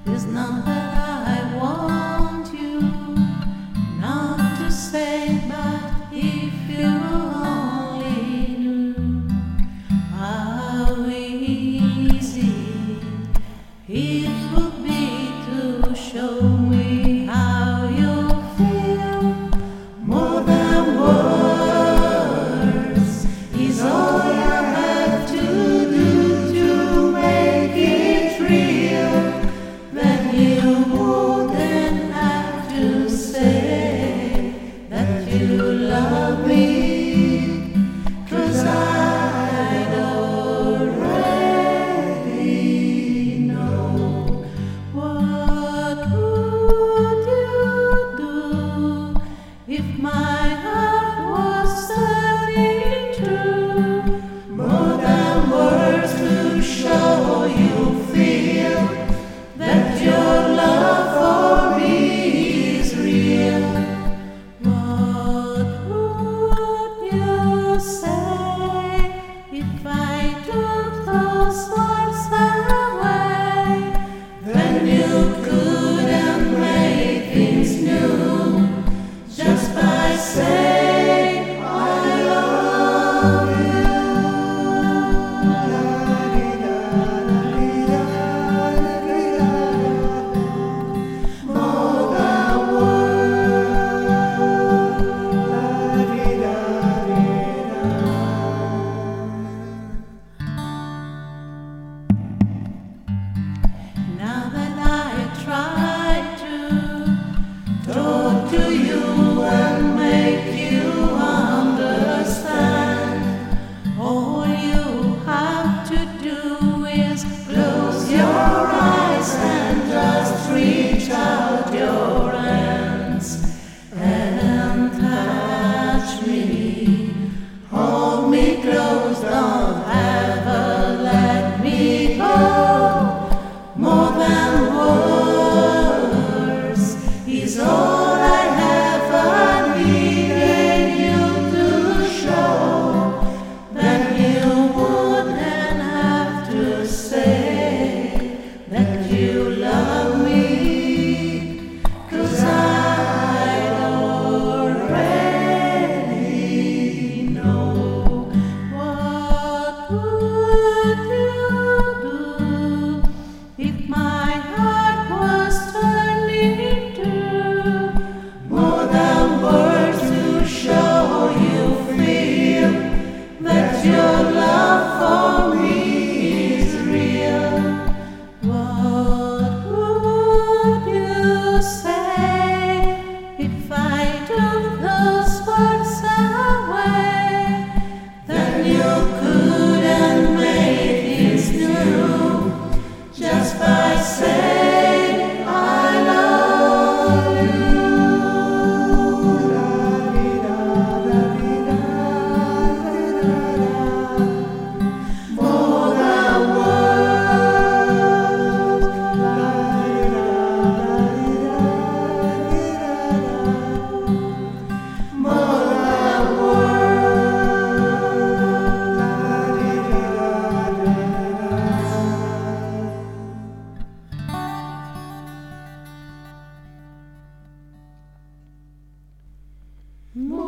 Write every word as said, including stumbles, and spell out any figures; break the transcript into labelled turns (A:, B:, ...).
A: It's not that I want you not to say, but if you only knew how easy it would be to show me how you feel. More than words is all I have to do to make it real. Then you wouldn't have to say that you love me, 'cause I'd already know. What would you do if my heart was turning true? More than words to show you feel that your love for me is real. What would you say if I took those words away? Then you couldn't make things new just by saying I love you. More than Now that I tried to talk to you and make you understand, all you have to do is close your eyes and just reach out your hands and touch me. Hold me close, don't ever let me go. More than words is all I ever needed you to show. Then you wouldn't have to say that you love me, 'cause I already know. What would you do if my heart was turning true? More than words to show you feel that your love for me is real. What would you say if I took those words away? Then you couldn't make things new just by saying I love you. More than words, more than words. More